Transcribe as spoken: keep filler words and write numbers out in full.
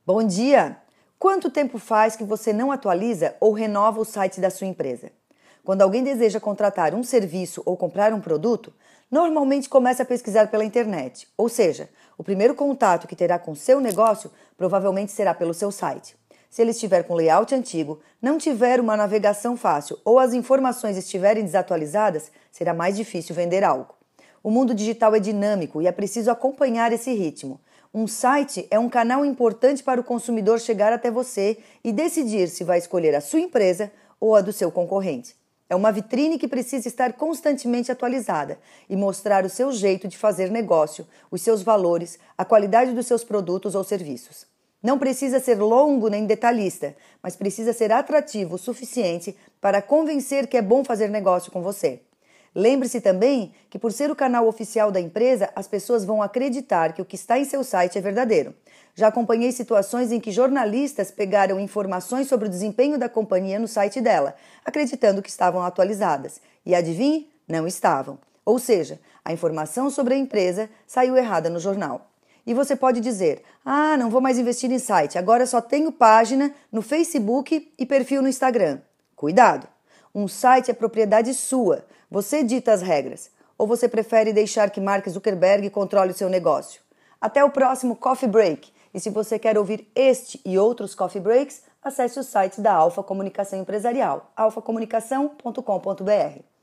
Bom dia! Quanto tempo faz que você não atualiza ou renova o site da sua empresa? Quando alguém deseja contratar um serviço ou comprar um produto, normalmente começa a pesquisar pela internet, ou seja, o primeiro contato que terá com seu negócio provavelmente será pelo seu site. Se ele estiver com layout antigo, não tiver uma navegação fácil ou as informações estiverem desatualizadas, será mais difícil vender algo. O mundo digital é dinâmico e é preciso acompanhar esse ritmo. Um site é um canal importante para o consumidor chegar até você e decidir se vai escolher a sua empresa ou a do seu concorrente. É uma vitrine que precisa estar constantemente atualizada e mostrar o seu jeito de fazer negócio, os seus valores, a qualidade dos seus produtos ou serviços. Não precisa ser longo nem detalhista, mas precisa ser atrativo o suficiente para convencer que é bom fazer negócio com você. Lembre-se também que, por ser o canal oficial da empresa, as pessoas vão acreditar que o que está em seu site é verdadeiro. Já acompanhei situações em que jornalistas pegaram informações sobre o desempenho da companhia no site dela, acreditando que estavam atualizadas. E adivinhe? Não estavam. Ou seja, a informação sobre a empresa saiu errada no jornal. E você pode dizer, ah, não vou mais investir em site, agora só tenho página no Facebook e perfil no Instagram. Cuidado! Um site é propriedade sua, você dita as regras. Ou você prefere deixar que Mark Zuckerberg controle o seu negócio? Até o próximo Coffee Break! E se você quer ouvir este e outros Coffee Breaks, acesse o site da Alfa Comunicação Empresarial, alfa comunicação ponto com ponto br.